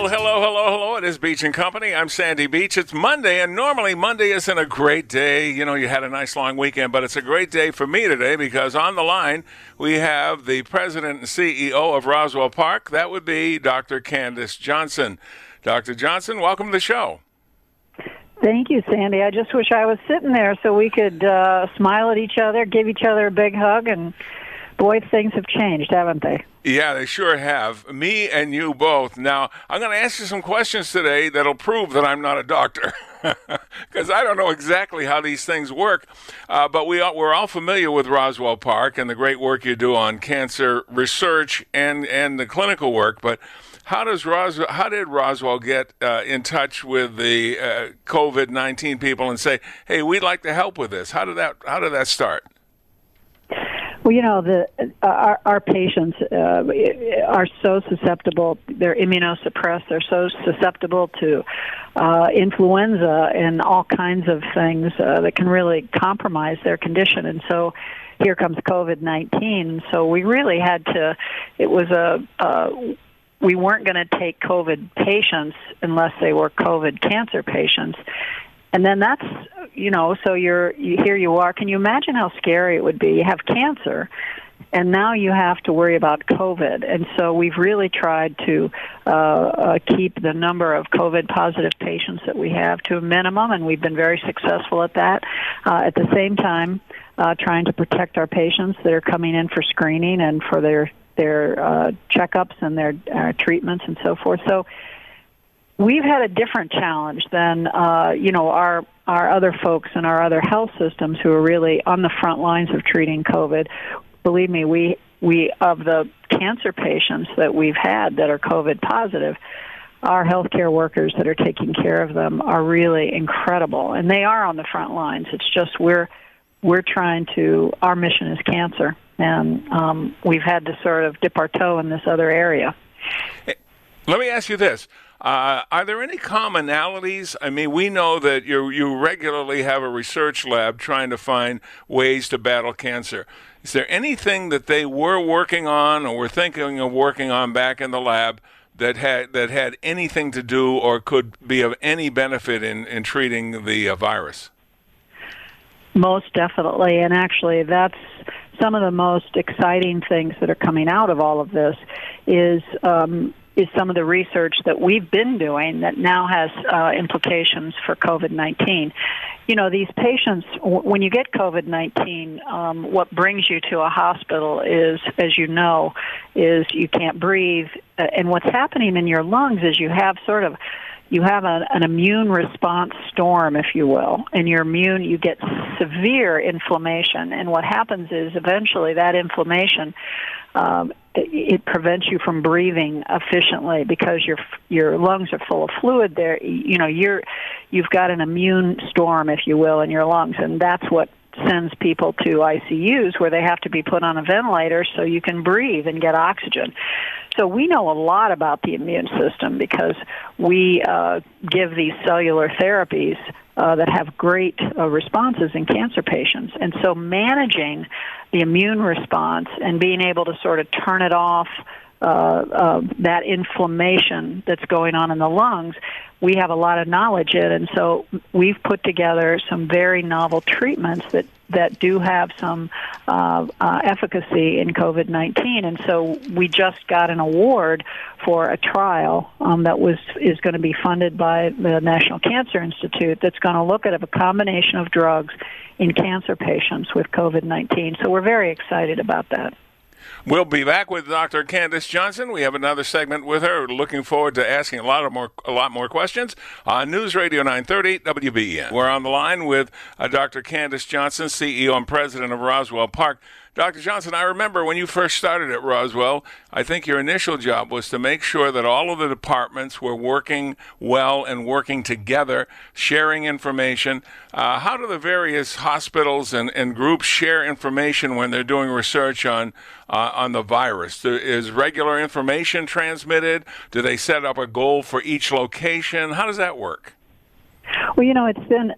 Well, hello. It is Beach and Company. I'm Sandy Beach. It's Monday, and normally Monday isn't a great day. You know, you had a nice long weekend, but it's a great day for me today because on the line we have the president and CEO of Roswell Park. That would be Dr. Candace Johnson. Dr. Johnson, welcome to the show. Thank you, Sandy. I just wish I was sitting there so we could smile at each other, give each other a big hug, and boy, things have changed, haven't they? Yeah, they sure have. Me and you both. Now, I'm going to ask you some questions today that'll prove that I'm not a doctor, because I don't know exactly how these things work. But we're all familiar with Roswell Park and the great work you do on cancer research and the clinical work. But how did Roswell get in touch with the COVID-19 people and say, "Hey, we'd like to help with this"? How did that start? Well, you know, our patients are so susceptible. They're immunosuppressed. They're so susceptible to influenza and all kinds of things that can really compromise their condition. And so here comes COVID-19. So we really had to, we weren't going to take COVID patients unless they were COVID cancer patients. And then that's, you know, so here you are. Can you imagine how scary it would be? You have cancer, and now you have to worry about COVID. And so we've really tried to keep the number of COVID-positive patients that we have to a minimum, and we've been very successful at that. At the same time, trying to protect our patients that are coming in for screening and for their checkups and their treatments and so forth. So we've had a different challenge than, our other folks and our other health systems who are really on the front lines of treating COVID. Believe me, we of the cancer patients that we've had that are COVID positive, our healthcare workers that are taking care of them are really incredible, and they are on the front lines. It's just we're trying to. Our mission is cancer, and we've had to sort of dip our toe in this other area. Let me ask you this. Are there any commonalities? I mean, we know that you regularly have a research lab trying to find ways to battle cancer. Is there anything that they were working on or were thinking of working on back in the lab that had anything to do or could be of any benefit in treating the virus? Most definitely, and actually that's some of the most exciting things that are coming out of all of this is some of the research that we've been doing that now has implications for COVID-19. You know, these patients, when you get COVID-19, what brings you to a hospital is, as you know, is you can't breathe. And what's happening in your lungs is you have an immune response storm, if you will, and you get severe inflammation. And what happens is eventually that inflammation, it prevents you from breathing efficiently because your lungs are full of fluid there. You know, you've got an immune storm, if you will, in your lungs, and that's what sends people to ICUs where they have to be put on a ventilator so you can breathe and get oxygen. So we know a lot about the immune system because we give these cellular therapies that have great responses in cancer patients. And so managing the immune response and being able to sort of turn it off, that inflammation that's going on in the lungs, we have a lot of knowledge in, and so we've put together some very novel treatments that do have some efficacy in COVID-19, and so we just got an award for a trial that is going to be funded by the National Cancer Institute that's going to look at a combination of drugs in cancer patients with COVID-19. So we're very excited about that. We'll be back with Dr. Candace Johnson. We have another segment with her. Looking forward to asking a lot more questions on News Radio 930 WBEN. We're on the line with Dr. Candace Johnson, CEO and president of Roswell Park. Dr. Johnson, I remember when you first started at Roswell, I think your initial job was to make sure that all of the departments were working well and working together, sharing information. How do the various hospitals and groups share information when they're doing research on the virus? Is regular information transmitted? Do they set up a goal for each location? How does that work? Well, it's been,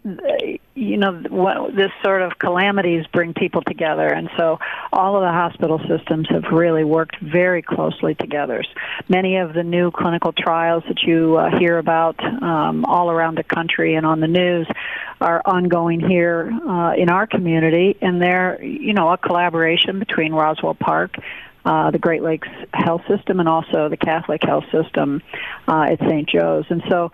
this sort of calamities bring people together, and so all of the hospital systems have really worked very closely together. Many of the new clinical trials that you hear about all around the country and on the news are ongoing here in our community, and they're, a collaboration between Roswell Park, the Great Lakes Health System, and also the Catholic Health System at St. Joe's. And so,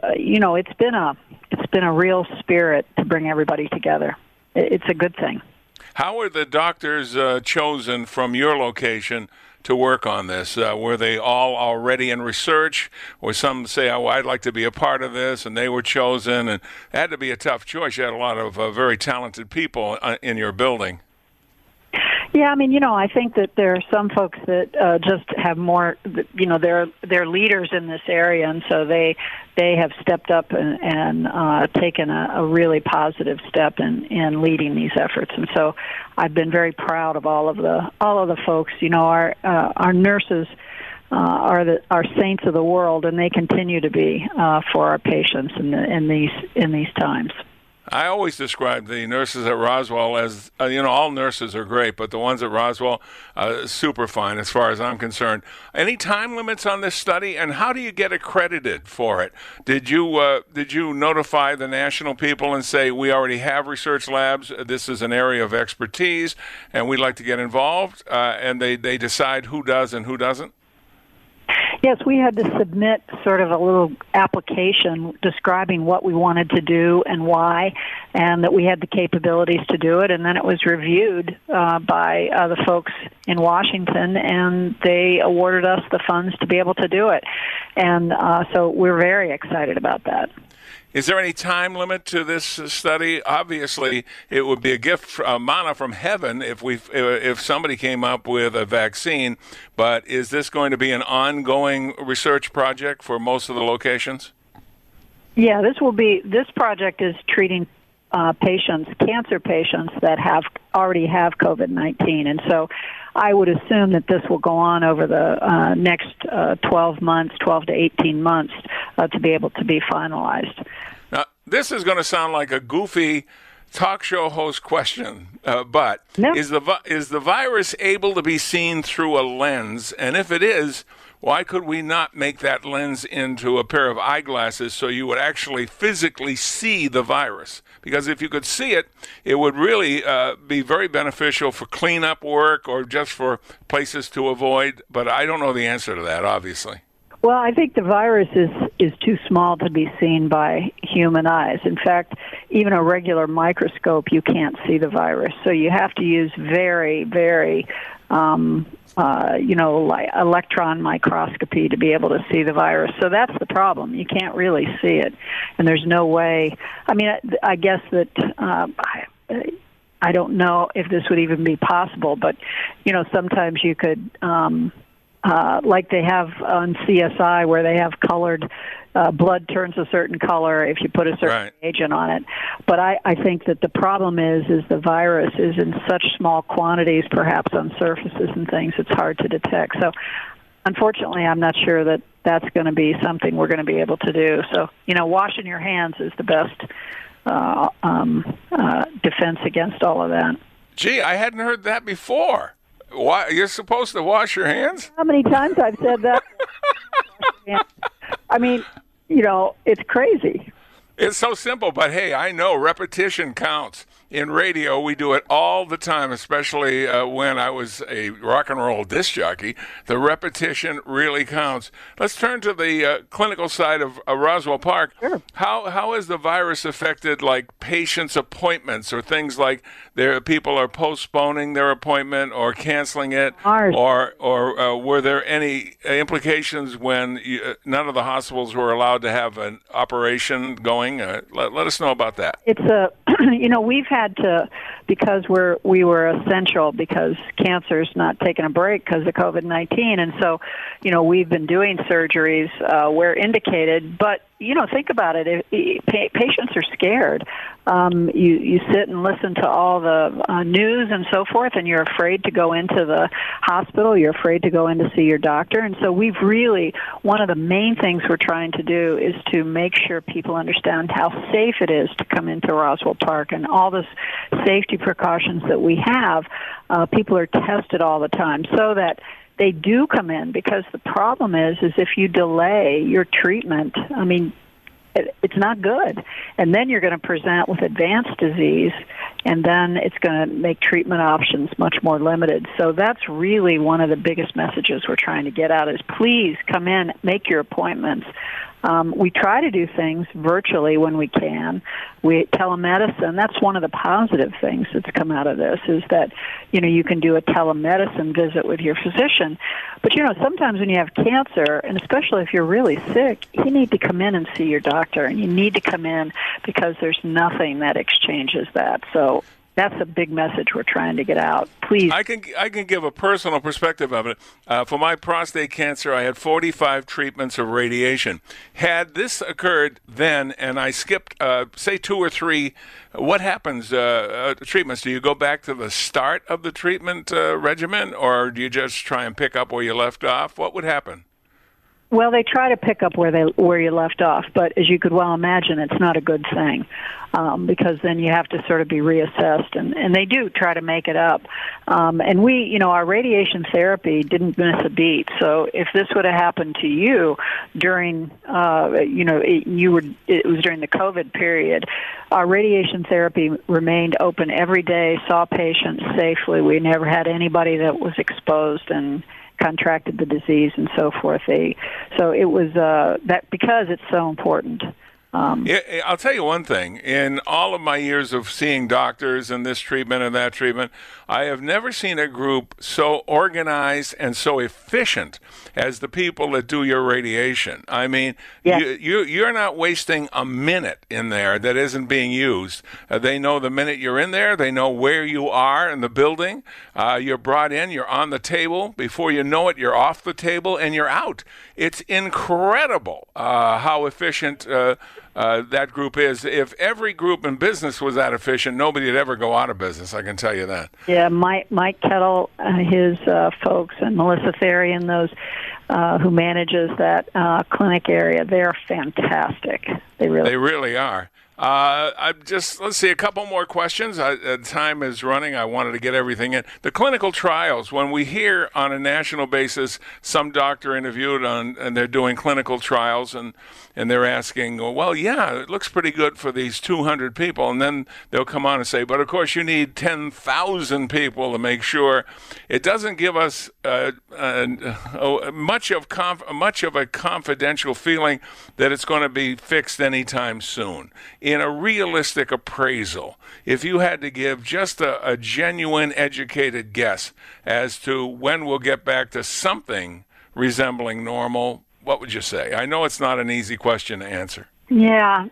it's been a real spirit to bring everybody together. It's a good thing. How were the doctors chosen from your location to work on this? Were they all already in research, or some say, "Oh, I'd like to be a part of this," and they were chosen? And it had to be a tough choice. You had a lot of very talented people in your building. Yeah, I think that there are some folks that just have more, they're leaders in this area, and so they have stepped up and taken a really positive step in leading these efforts. And so I've been very proud of all of the folks. Our nurses are saints of the world, and they continue to be for our patients in these times. I always describe the nurses at Roswell as, all nurses are great, but the ones at Roswell, super fine as far as I'm concerned. Any time limits on this study, and how do you get accredited for it? Did you notify the national people and say, we already have research labs, this is an area of expertise, and we'd like to get involved, and they decide who does and who doesn't? Yes, we had to submit sort of a little application describing what we wanted to do and why, and that we had the capabilities to do it. And then it was reviewed by the folks in Washington, and they awarded us the funds to be able to do it. And so we're very excited about that. Is there any time limit to this study? Obviously, it would be a gift, manna from heaven, if somebody came up with a vaccine. But is this going to be an ongoing research project for most of the locations? Yeah, this project is treating cancer patients that already have COVID-19, and so I would assume that this will go on over the next 12 to 18 months to be able to be finalized. Now, this is going to sound like a goofy talk show host question, but no. Is the virus able to be seen through a lens? And if it is, why could we not make that lens into a pair of eyeglasses so you would actually physically see the virus? Because if you could see it, it would really be very beneficial for cleanup work or just for places to avoid. But I don't know the answer to that, obviously. Well, I think the virus is too small to be seen by human eyes. In fact, even a regular microscope, you can't see the virus. So you have to use very, very, like electron microscopy to be able to see the virus. So that's the problem. You can't really see it. And there's no way. I guess that I don't know if this would even be possible, but, sometimes you could... like they have on CSI, where they have colored blood turns a certain color if you put a certain agent on it. But I think that the problem is the virus is in such small quantities, perhaps on surfaces and things, it's hard to detect. So unfortunately, I'm not sure that that's going to be something we're going to be able to do. So, washing your hands is the best defense against all of that. Gee, I hadn't heard that before. Why, you're supposed to wash your hands? How many times I've said that? It's crazy. It's so simple, but hey, I know repetition counts. In radio, we do it all the time, especially when I was a rock and roll disc jockey. The repetition really counts. Let's turn to the clinical side of Roswell Park. Sure. How has the virus affected, like, patients' appointments or things like people are postponing their appointment or canceling it? Or were there any implications when none of the hospitals were allowed to have an operation going? Let us know about that. It's we've had to, because we were essential, because cancer's not taking a break because of COVID-19, and so we've been doing surgeries where indicated. But think about it: if patients are scared. You sit and listen to all the news and so forth, and you're afraid to go into the hospital. You're afraid to go in to see your doctor. And so one of the main things we're trying to do is to make sure people understand how safe it is to come into Roswell Park and all the safety precautions that we have. People are tested all the time so that they do come in, because the problem is if you delay your treatment, I mean, it's not good. And then you're going to present with advanced disease, and then it's going to make treatment options much more limited. So that's really one of the biggest messages we're trying to get out is please come in, make your appointments. We try to do things virtually when we can. Telemedicine, that's one of the positive things that's come out of this, is that, you can do a telemedicine visit with your physician. But, sometimes when you have cancer, and especially if you're really sick, you need to come in and see your doctor, and you need to come in because there's nothing that exchanges that. So that's a big message we're trying to get out. Please. I can give a personal perspective of it. For my prostate cancer, I had 45 treatments of radiation. Had this occurred then, and I skipped, say, 2 or 3, what happens? Treatments? Do you go back to the start of the treatment regimen, or do you just try and pick up where you left off? What would happen? Well, they try to pick up where you left off, but as you could well imagine, it's not a good thing, because then you have to sort of be reassessed, and they do try to make it up. And we, our radiation therapy didn't miss a beat. So if this would have happened to you during, it was during the COVID period, our radiation therapy remained open every day, saw patients safely. We never had anybody that was exposed and contracted the disease and so forth. So it was that because it's so important. I'll tell you one thing. In all of my years of seeing doctors and this treatment and that treatment, I have never seen a group so organized and so efficient as the people that do your radiation. I mean, yes. You're not wasting a minute in there that isn't being used. They know the minute you're in there. They know where you are in the building. You're brought in. You're on the table. Before you know it, you're off the table and you're out. It's incredible how efficient that group is. If every group in business was that efficient, nobody would ever go out of business, I can tell you that. Yeah, Mike Kettle, his folks, and Melissa Therian, those who manages that clinic area, they're fantastic. They really are. Let's see, a couple more questions. Time is running. I wanted to get everything in. The clinical trials, when we hear on a national basis some doctor interviewed and they're doing clinical trials and they're asking, well, yeah, it looks pretty good for these 200 people. And then they'll come on and say, but of course you need 10,000 people to make sure. It doesn't give us much of a confidential feeling that it's going to be fixed anytime soon. In a realistic appraisal, if you had to give just a genuine, educated guess as to when we'll get back to something resembling normal, what would you say? I know it's not an easy question to answer. Yeah,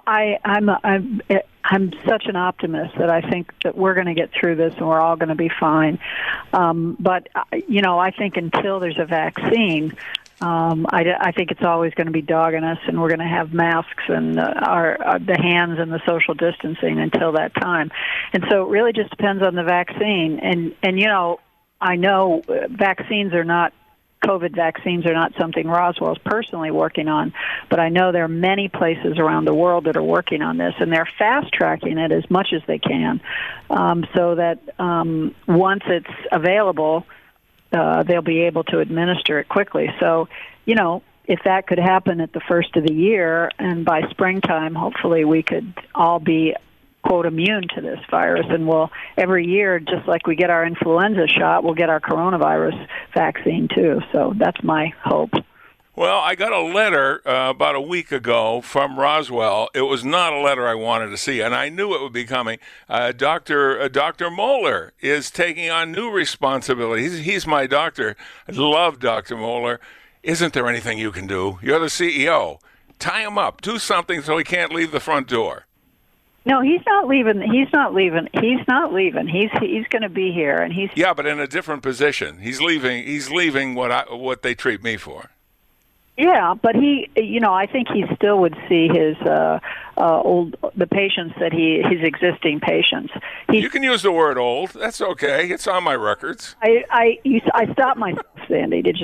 I'm such an optimist that I think that we're going to get through this and we're all going to be fine. But I think until there's a vaccine, I think it's always going to be dogging us, and we're going to have masks and the hands and the social distancing until that time. And so it really just depends on the vaccine. And I know COVID vaccines are not something Roswell is personally working on, but I know there are many places around the world that are working on this, and they're fast-tracking it as much as they can, so that once it's available, they'll be able to administer it quickly. So, if that could happen at the first of the year, and by springtime, hopefully we could all be, quote, immune to this virus, and we'll, every year, just like we get our influenza shot, we'll get our coronavirus vaccine too. So that's my hope. Well, I got a letter about a week ago from Roswell. It was not a letter I wanted to see, and I knew it would be coming. Dr. Moeller is taking on new responsibilities. He's my doctor. I love Dr. Moeller. Isn't there anything you can do? You're the CEO. Tie him up. Do something so he can't leave the front door. No, he's not leaving. He's not leaving. He's going to be here, and he's. Yeah, but in a different position. He's leaving what they treat me for. Yeah, but I think he still would see his the patients that his existing patients. You can use the word old. That's okay. It's on my records. I stopped myself, Sandy. Did you?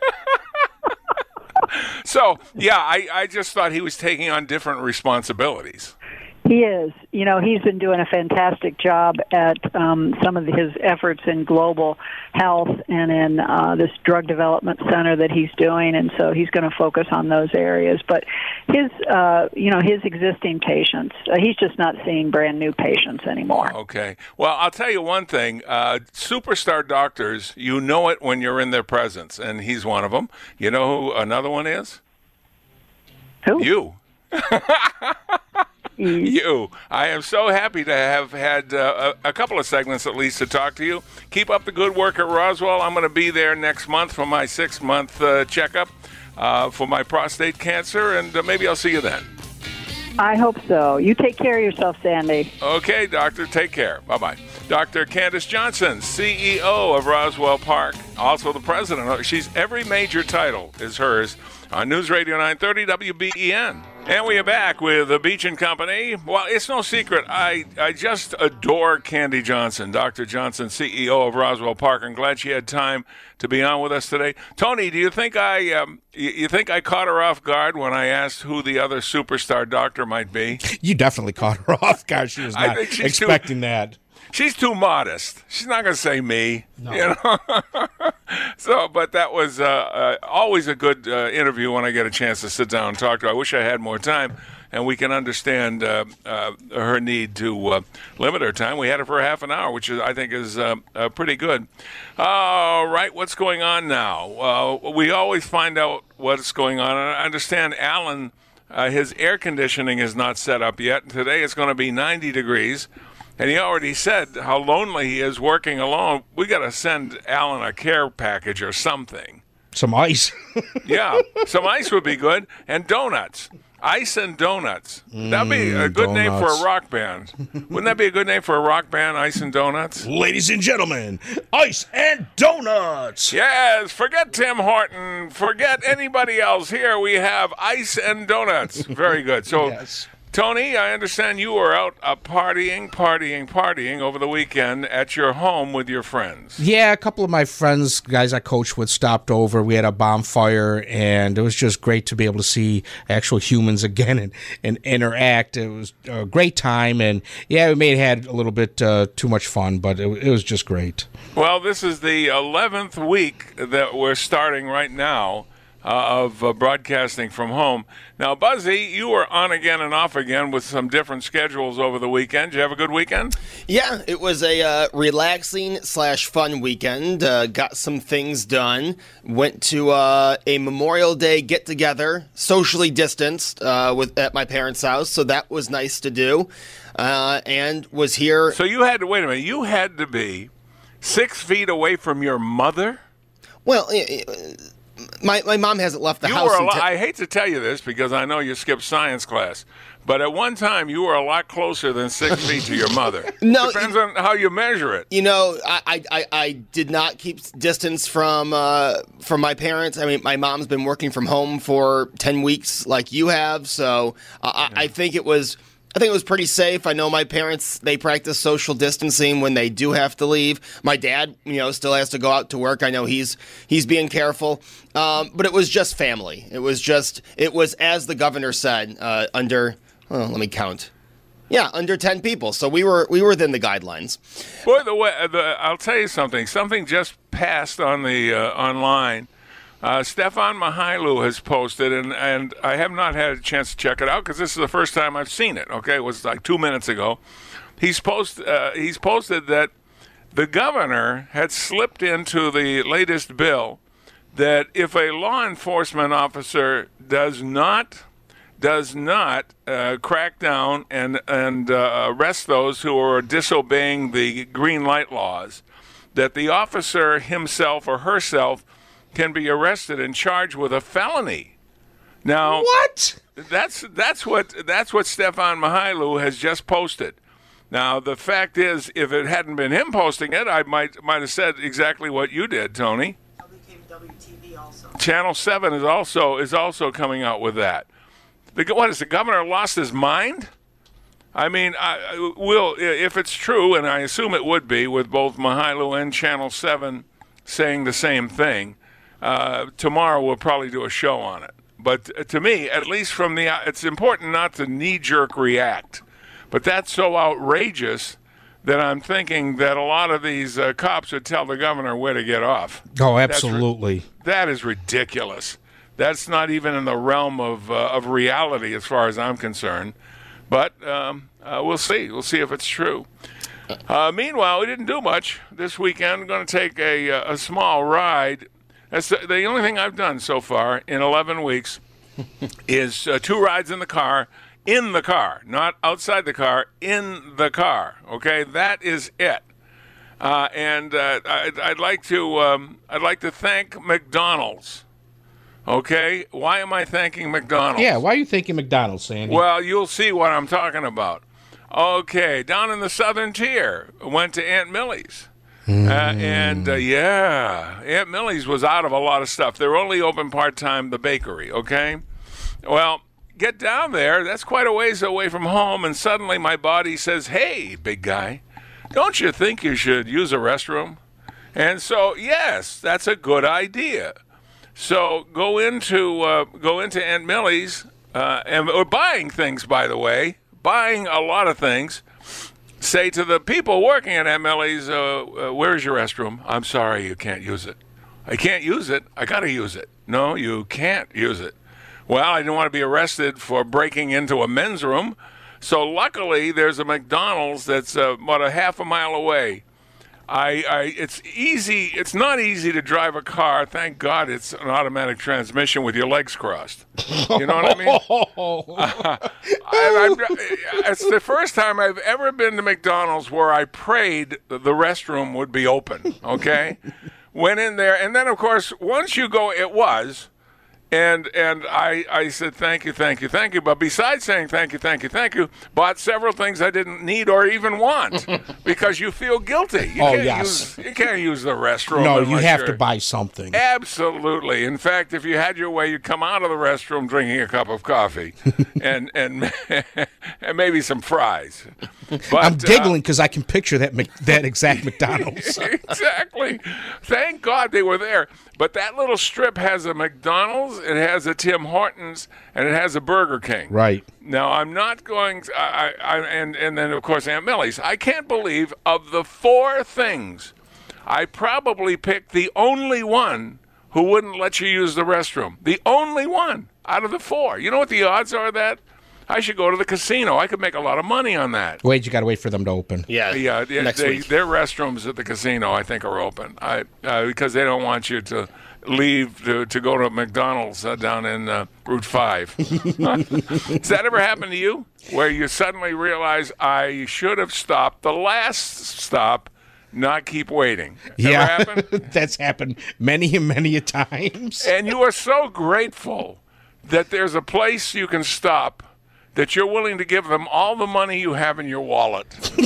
So, yeah, I just thought he was taking on different responsibilities. He is. He's been doing a fantastic job at some of his efforts in global health and in this drug development center that he's doing, and so he's going to focus on those areas. But his existing patients, he's just not seeing brand new patients anymore. Okay. Well, I'll tell you one thing. Superstar doctors, you know it when you're in their presence, and he's one of them. You know who another one is? Who? You. You. I am so happy to have had a couple of segments at least to talk to you. Keep up the good work at Roswell. I'm going to be there next month for my 6-month checkup for my prostate cancer, and maybe I'll see you then. I hope so. You take care of yourself, Sandy. Okay, doctor. Take care. Bye-bye. Dr. Candace Johnson, CEO of Roswell Park, also the president. She's every major title is hers on News Radio 930 WBEN. And we are back with the Beach & Company. Well, it's no secret. I just adore Candy Johnson, Dr. Johnson, CEO of Roswell Park. I'm glad she had time to be on with us today. Tony, do you think I caught her off guard when I asked who the other superstar doctor might be? You definitely caught her off guard. She was not expecting that. She's too modest. She's not going to say me. No. So, but that was always a good interview when I get a chance to sit down and talk to her. I wish I had more time, and we can understand her need to limit her time. We had her for half an hour, which I think is pretty good. All right, what's going on now? We always find out what's going on. I understand Alan, his air conditioning is not set up yet. Today it's going to be 90 degrees. And he already said how lonely he is working alone. We got to send Alan a care package or something. Some ice. Yeah, some ice would be good. And donuts. Ice and donuts. That'd be a good name for a rock band. Wouldn't that be a good name for a rock band, Ice and Donuts? Ladies and gentlemen, Ice and Donuts. Yes, forget Tim Horton. Forget anybody else. Here we have Ice and Donuts. Very good. So. Yes. Tony, I understand you were out partying over the weekend at your home with your friends. Yeah, a couple of my friends, guys I coached with, stopped over. We had a bonfire, and it was just great to be able to see actual humans again and interact. It was a great time, and yeah, we may have had a little bit too much fun, but it was just great. Well, this is the 11th week that we're starting right now of broadcasting from home. Now, Buzzy, you were on again and off again with some different schedules over the weekend. Did you have a good weekend? Yeah, it was a relaxing/fun weekend. Got some things done. Went to a Memorial Day get-together, socially distanced, at my parents' house, so that was nice to do. And was here. So you had to, wait a minute, you had to be 6 feet away from your mother? Well, My mom hasn't left the house. I hate to tell you this because I know you skipped science class, but at one time you were a lot closer than 6 feet to your mother. No, depends on how you measure it. I did not keep distance from my parents. I mean, my mom's been working from home for 10 weeks, like you have. So I think it was. I think it was pretty safe. I know my parents, they practice social distancing when they do have to leave. My dad, still has to go out to work. I know he's being careful. But it was just family. It was, as the governor said, let me count. Yeah, under 10 people. So we were within the guidelines. By the way, I'll tell you something. Something just passed on the online. Stefan Mihailu has posted, and I have not had a chance to check it out because this is the first time I've seen it. Okay, it was like 2 minutes ago. He's posted that the governor had slipped into the latest bill that if a law enforcement officer does not crack down and arrest those who are disobeying the green light laws, that the officer himself or herself can be arrested and charged with a felony. Now, what? That's what Stefan Mihailu has just posted. Now, the fact is, if it hadn't been him posting it, I might have said exactly what you did, Tony. Became WTV Channel 7 is also coming out with that. What is the governor lost his mind? I mean, if it's true, and I assume it would be, with both Mahalo and Channel 7 saying the same thing, tomorrow we'll probably do a show on it. But to me, at least it's important not to knee-jerk react. But that's so outrageous that I'm thinking that a lot of these cops would tell the governor where to get off. Oh, absolutely. That is ridiculous. That's not even in the realm of reality as far as I'm concerned. But we'll see. We'll see if it's true. Meanwhile, we didn't do much this weekend. I'm going to take a small ride. That's the only thing I've done so far in 11 weeks is 2 rides in the car, not outside the car, in the car. Okay, that is it. And I'd like to thank McDonald's. Okay, why am I thanking McDonald's? Yeah, why are you thanking McDonald's, Sandy? Well, you'll see what I'm talking about. Okay, down in the southern tier, went to Aunt Millie's. Aunt Millie's was out of a lot of stuff. They were only open part-time, the bakery, okay? Well, get down there. That's quite a ways away from home, and suddenly my body says, hey, big guy, don't you think you should use a restroom? And so, yes, that's a good idea. So go into Aunt Millie's, and we're buying things, by the way, buying a lot of things. Say to the people working at Aunt Millie's, where's your restroom? I'm sorry, you can't use it. I can't use it. I got to use it. No, you can't use it. Well, I didn't want to be arrested for breaking into a men's room. So luckily, there's a McDonald's that's about a half a mile away. It's easy. It's not easy to drive a car. Thank God it's an automatic transmission with your legs crossed. You know what I mean? It's the first time I've ever been to McDonald's where I prayed that the restroom would be open. Okay, went in there, and then of course once you go, it was. And I said, thank you. But besides saying thank you, bought several things I didn't need or even want because you feel guilty. You can't use the restroom. No, you have to buy something. Absolutely. In fact, if you had your way, you'd come out of the restroom drinking a cup of coffee and maybe some fries. But, I'm giggling because I can picture that exact McDonald's. Exactly. Thank God they were there. But that little strip has a McDonald's, it has a Tim Hortons, and it has a Burger King. Right. Now, I'm not going to, and then, of course, Aunt Millie's. I can't believe of the 4 things, I probably picked the only one who wouldn't let you use the restroom. The only one out of the 4. You know what the odds are of that? I should go to the casino. I could make a lot of money on that. Wait, you got to wait for them to open. Yeah. Next week. Their restrooms at the casino, I think, are open. Because they don't want you to leave to go to McDonald's down in Route 5. Has that ever happened to you? Where you suddenly realize I should have stopped the last stop, not keep waiting. Yeah, ever happened? That's happened many and many a times. And you are so grateful that there's a place you can stop that you're willing to give them all the money you have in your wallet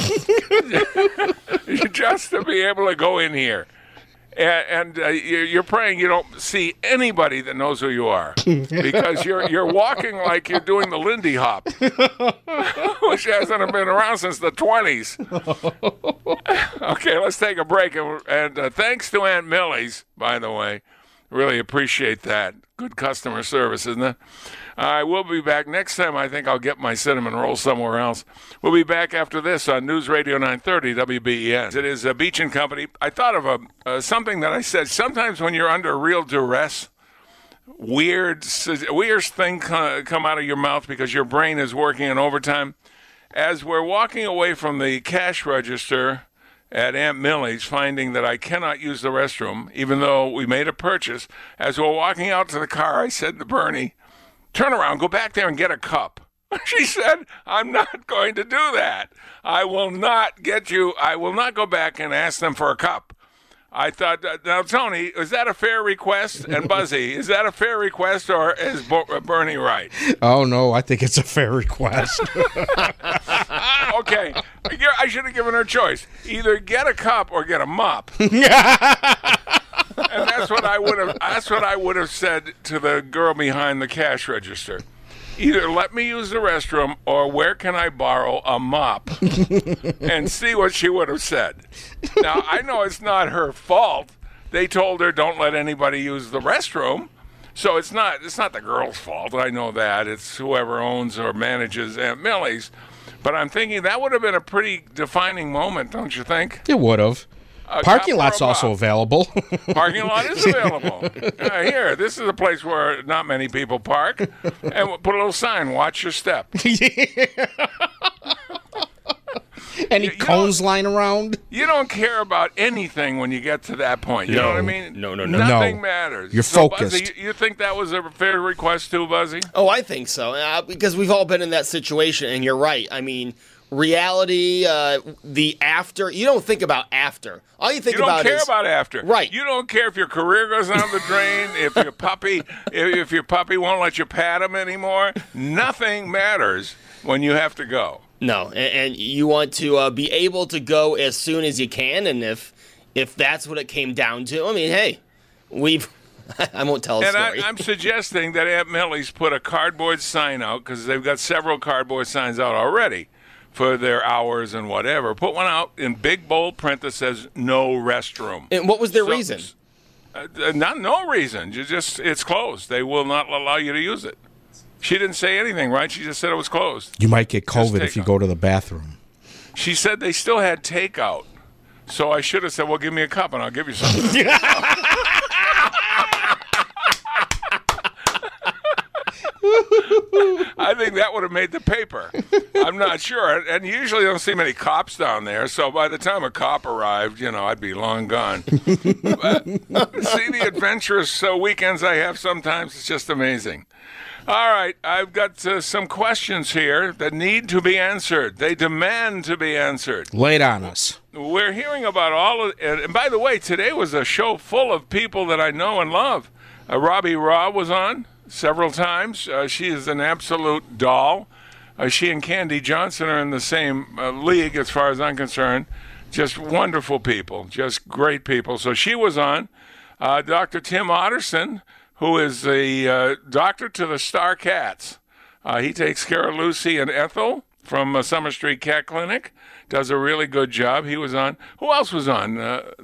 just to be able to go in here. And you're praying you don't see anybody that knows who you are because you're walking like you're doing the Lindy Hop, which hasn't been around since the 20s. Okay, let's take a break. And thanks to Aunt Millie's, by the way. Really appreciate that. Good customer service, isn't it? I will be back next time. I think I'll get my cinnamon roll somewhere else. We'll be back after this on News Radio 930 WBEN. It is Beach and Company. I thought of something that I said. Sometimes when you're under real duress, weird things come out of your mouth because your brain is working in overtime. As we're walking away from the cash register at Aunt Millie's, finding that I cannot use the restroom, even though we made a purchase, as we're walking out to the car, I said to Bernie, turn around, go back there and get a cup. She said, I'm not going to do that. I will not go back and ask them for a cup. I thought, now, Tony, is that a fair request? And Buzzy, is that a fair request or is Bernie right? Oh, no, I think it's a fair request. Okay, I should have given her a choice. Either get a cup or get a mop. And that's what I would have. That's what I would have said to the girl behind the cash register. Either let me use the restroom, or where can I borrow a mop? And see what she would have said. Now I know it's not her fault. They told her don't let anybody use the restroom. So it's not the girl's fault. I know that. It's whoever owns or manages Aunt Millie's. But I'm thinking that would have been a pretty defining moment, don't you think? It would have. Parking lot's also available. Parking lot is available. Here, this is a place where not many people park. And we'll put a little sign, watch your step. Any cones lying around? You don't care about anything when you get to that point. You know what I mean? No. Nothing matters. You're focused. Buzzy, you think that was a fair request too, Buzzy? Oh, I think so. Because we've all been in that situation, and you're right. I mean, reality, the after. You don't think about after. All you think about is... You don't care about after. Right. You don't care if your career goes down the drain, if your puppy won't let you pat him anymore. Nothing matters when you have to go. No, and you want to be able to go as soon as you can, and if that's what it came down to, I mean, hey, I won't tell a story. And I'm suggesting that Aunt Millie's put a cardboard sign out, because they've got several cardboard signs out already for their hours and whatever. Put one out in big bold print that says no restroom. And what was their reason? No reason. It's closed. They will not allow you to use it. She didn't say anything, right? She just said it was closed. You might get COVID if you go to the bathroom. She said they still had takeout. So I should have said, well, give me a cup and I'll give you something. I think that would have made the paper. I'm not sure. And usually you don't see many cops down there, so by the time a cop arrived, I'd be long gone. But see the adventurous weekends I have sometimes. It's just amazing. All right, I've got some questions here that need to be answered. They demand to be answered. Lay it on us. We're hearing about all of it. And by the way, today was a show full of people that I know and love. Robbie Raw was on several times. She is an absolute doll. She and Candy Johnson are in the same league as far as I'm concerned. Just wonderful people, just great people. So she was on. Dr. Tim Otterson, who is the doctor to the Star Cats. He takes care of Lucy and Ethel from Summer Street Cat Clinic. Does a really good job. He was on. Who else was on?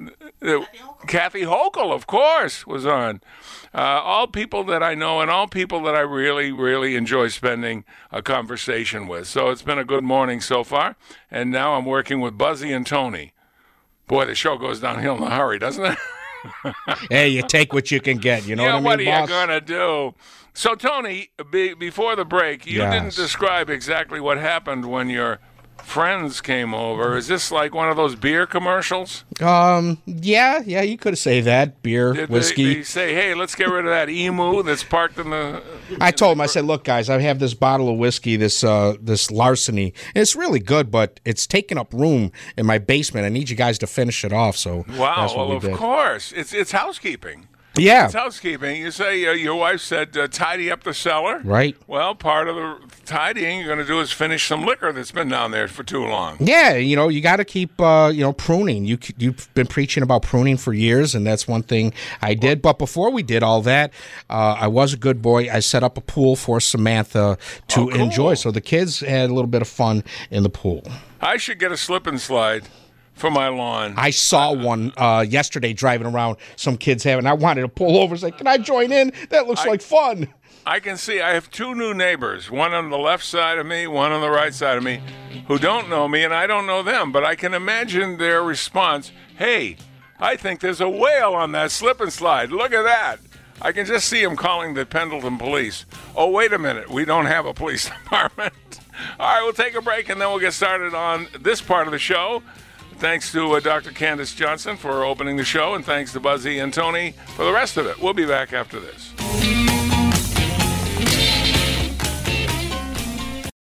Kathy Hochul, of course, was on. All people that I know and all people that I really, really enjoy spending a conversation with. So it's been a good morning so far. And now I'm working with Buzzy and Tony. Boy, the show goes downhill in a hurry, doesn't it? Hey, you take what you can get. You know what I mean, what are boss? you going to do? So, Tony, before the break, you didn't describe exactly what happened when your friends came over. Is this like one of those beer commercials? Yeah, you could say that. Beer, whiskey. They say, hey, let's get rid of that emu that's parked in the... I told him, I said, look, guys, I have this bottle of whiskey, this Larceny, and it's really good, but it's taking up room in my basement. I need you guys to finish it off, so wow, that's what well, we did. Of course. It's housekeeping. Yeah. It's housekeeping. You say your wife said tidy up the cellar. Right. Well, part of the tidying you're going to do is finish some liquor that's been down there for too long. Yeah, you got to keep, pruning. You've been preaching about pruning for years, and that's one thing I did. But before we did all that, I was a good boy. I set up a pool for Samantha to enjoy. So the kids had a little bit of fun in the pool. I should get a slip and slide for my lawn. I saw one yesterday driving around, some kids having. I wanted to pull over and say, can I join in? That looks like fun. I can see I have two new neighbors, one on the left side of me, one on the right side of me, who don't know me, and I don't know them. But I can imagine their response, hey, I think there's a whale on that slip and slide. Look at that. I can just see them calling the Pendleton police. Oh, wait a minute. We don't have a police department. All right, we'll take a break, and then we'll get started on this part of the show. Thanks to Dr. Candace Johnson for opening the show, and thanks to Buzzy and Tony for the rest of it. We'll be back after this.